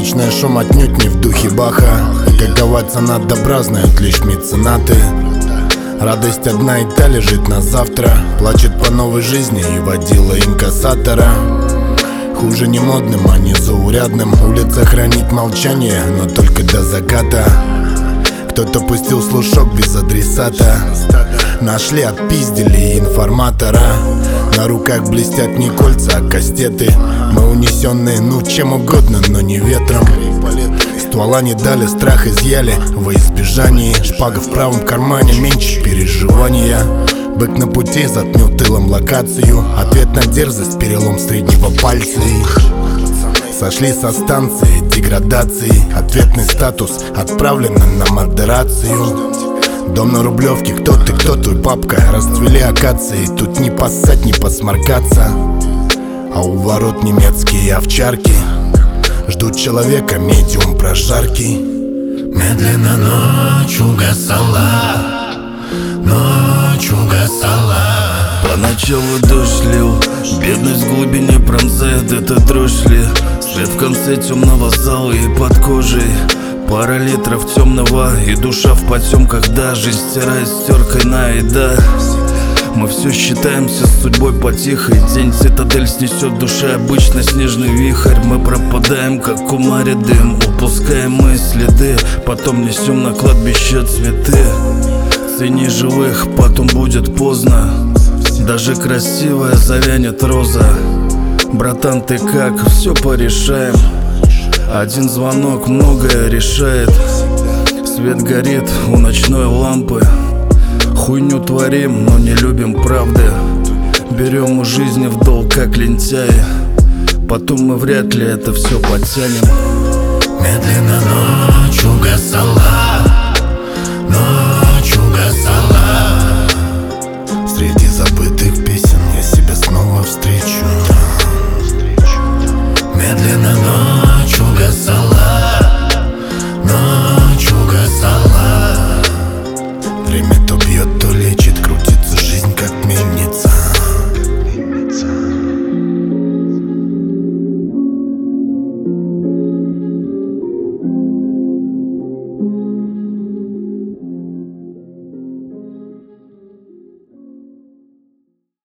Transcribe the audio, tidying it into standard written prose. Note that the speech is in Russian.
Праздничный шум отнюдь не в духе Баха. Какова цена добра, знают лишь меценаты. Радость одна и та лежит на завтра. Плачет по новой жизни и водила инкассатора. Хуже не модным, а не заурядным. Улица хранит молчание, но только до заката. Кто-то пустил слушок без адресата. Нашли, отпиздили информатора. На руках блестят не кольца, а кастеты. Мы унесенные, ну чем угодно, но не ветром. Ствола не дали, страх изъяли во избежании. Шпага в правом кармане, меньше переживания. Бык на пути заткнул тылом локацию. Ответ на дерзость, перелом среднего пальца. Сошли со станции деградации. Ответный статус отправлен на модерацию. Дом на Рублевке, кто ты, кто твой папка? Расцвели акации, тут не поссать, не посморкаться. А у ворот немецкие овчарки ждут человека, медиум прожарки. Медленно ночь угасала, ночь угасала. Поначалу дождь лил, бедность в глубине пронзает, это дрожь ли? Свет в конце темного зала и под кожей пара литров темного, и душа в потемках, да, жизнь стирает стеркой на еда. Мы все считаемся с судьбой потихой. День цитадель снесет души обычно снежный вихрь. Мы пропадаем, как в кумаре дым, упускаем мы следы, потом несем на кладбище цветы. Цени живых, потом будет поздно. Даже красивая завянет роза. Братан, ты как? Все порешаем. Один звонок многое решает. Свет горит у ночной лампы. Хуйню творим, но не любим правды. Берем у жизни в долг, как лентяи. Потом мы вряд ли это все потянем. Медленно ночь угасала, ночь